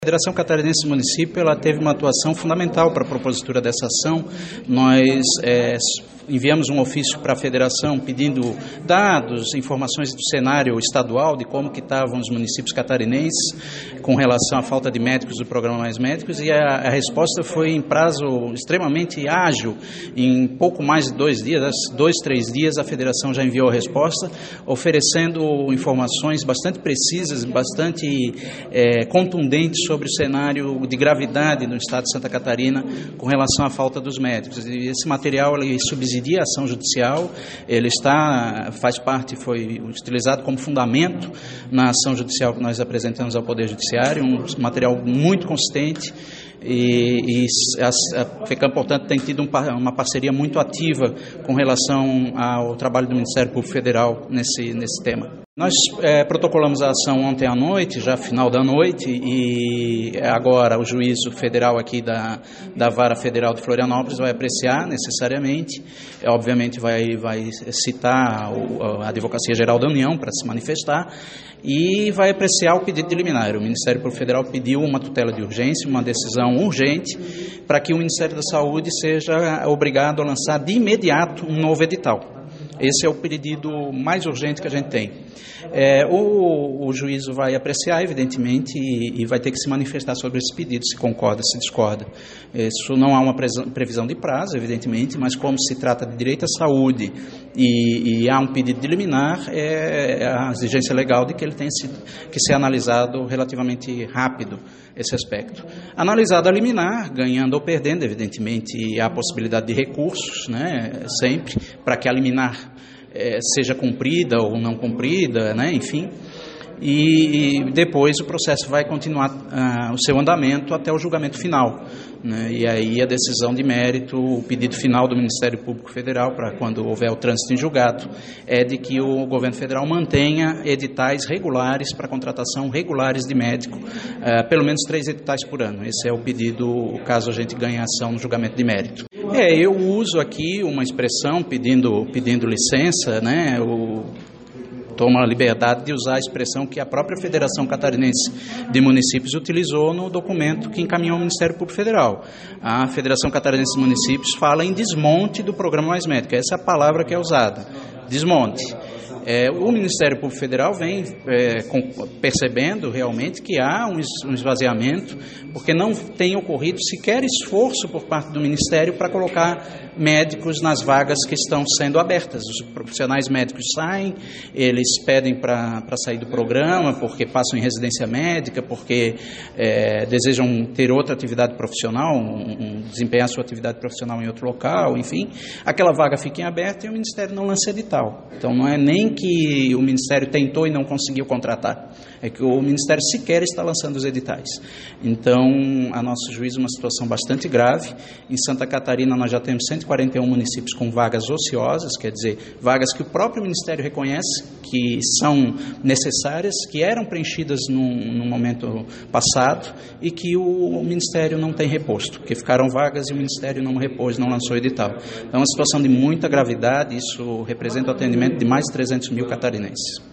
A Federação Catarinense do Município ela teve uma atuação fundamental para a propositura dessa ação. Nós enviamos um ofício para a Federação pedindo dados, informações do cenário estadual, de como que estavam os municípios catarinenses com relação à falta de médicos do Programa Mais Médicos, e a resposta foi em prazo extremamente ágil. Em pouco mais de 2 dias, 2, 3 dias, a Federação já enviou a resposta, oferecendo informações bastante precisas, bastante contundentes sobre o cenário de gravidade no estado de Santa Catarina com relação à falta dos médicos. E esse material ele subsidia a ação judicial, ele faz parte, foi utilizado como fundamento na ação judicial que nós apresentamos ao Poder Judiciário, um material muito consistente. E a FECAM, portanto, tem tido uma parceria muito ativa com relação ao trabalho do Ministério Público Federal nesse tema. Nós protocolamos a ação ontem à noite, já final da noite, e agora o juízo federal aqui da Vara Federal de Florianópolis vai apreciar necessariamente, obviamente vai citar a Advocacia Geral da União para se manifestar, e vai apreciar o pedido de liminar. O Ministério Público Federal pediu uma tutela de urgência, uma decisão urgente, para que o Ministério da Saúde seja obrigado a lançar de imediato um novo edital. Esse é o pedido mais urgente que a gente tem. O juízo vai apreciar, evidentemente, e vai ter que se manifestar sobre esse pedido, se concorda, se discorda. Isso não há uma previsão de prazo, evidentemente, mas como se trata de direito à saúde e há um pedido de liminar, a exigência legal de que ele tenha que ser analisado relativamente rápido, esse aspecto. Analisado a liminar, ganhando ou perdendo, evidentemente, há a possibilidade de recursos, né, sempre, para que a liminar seja cumprida ou não cumprida, né, enfim, e depois o processo vai continuar o seu andamento até o julgamento final, né, e aí a decisão de mérito, o pedido final do Ministério Público Federal, para quando houver o trânsito em julgado, é de que o governo federal mantenha editais regulares para contratação regulares de médico, pelo menos 3 editais por ano. Esse é o pedido, caso a gente ganhe a ação no julgamento de mérito. Eu uso aqui uma expressão pedindo licença, né? Tomo a liberdade de usar a expressão que a própria Federação Catarinense de Municípios utilizou no documento que encaminhou ao Ministério Público Federal. A Federação Catarinense de Municípios fala em desmonte do Programa Mais Médico. Essa é a palavra que é usada, desmonte. O Ministério Público Federal vem percebendo realmente que há um esvaziamento, porque não tem ocorrido sequer esforço por parte do Ministério para colocar médicos nas vagas que estão sendo abertas. Os profissionais médicos saem, eles pedem para sair do programa, porque passam em residência médica, porque desejam ter outra atividade profissional, desempenhar sua atividade profissional em outro local, enfim. Aquela vaga fica em aberto e o Ministério não lança edital. Então não é nem que o Ministério tentou e não conseguiu contratar, é que o Ministério sequer está lançando os editais. Então, a nosso juízo, uma situação bastante grave. Em Santa Catarina, nós já temos 141 municípios com vagas ociosas, quer dizer, vagas que o próprio Ministério reconhece que são necessárias, que eram preenchidas no momento passado e que o Ministério não tem reposto, que ficaram vagas e o Ministério não repôs, não lançou edital. Então, é uma situação de muita gravidade, isso representa o atendimento de mais de 300 mil catarinenses.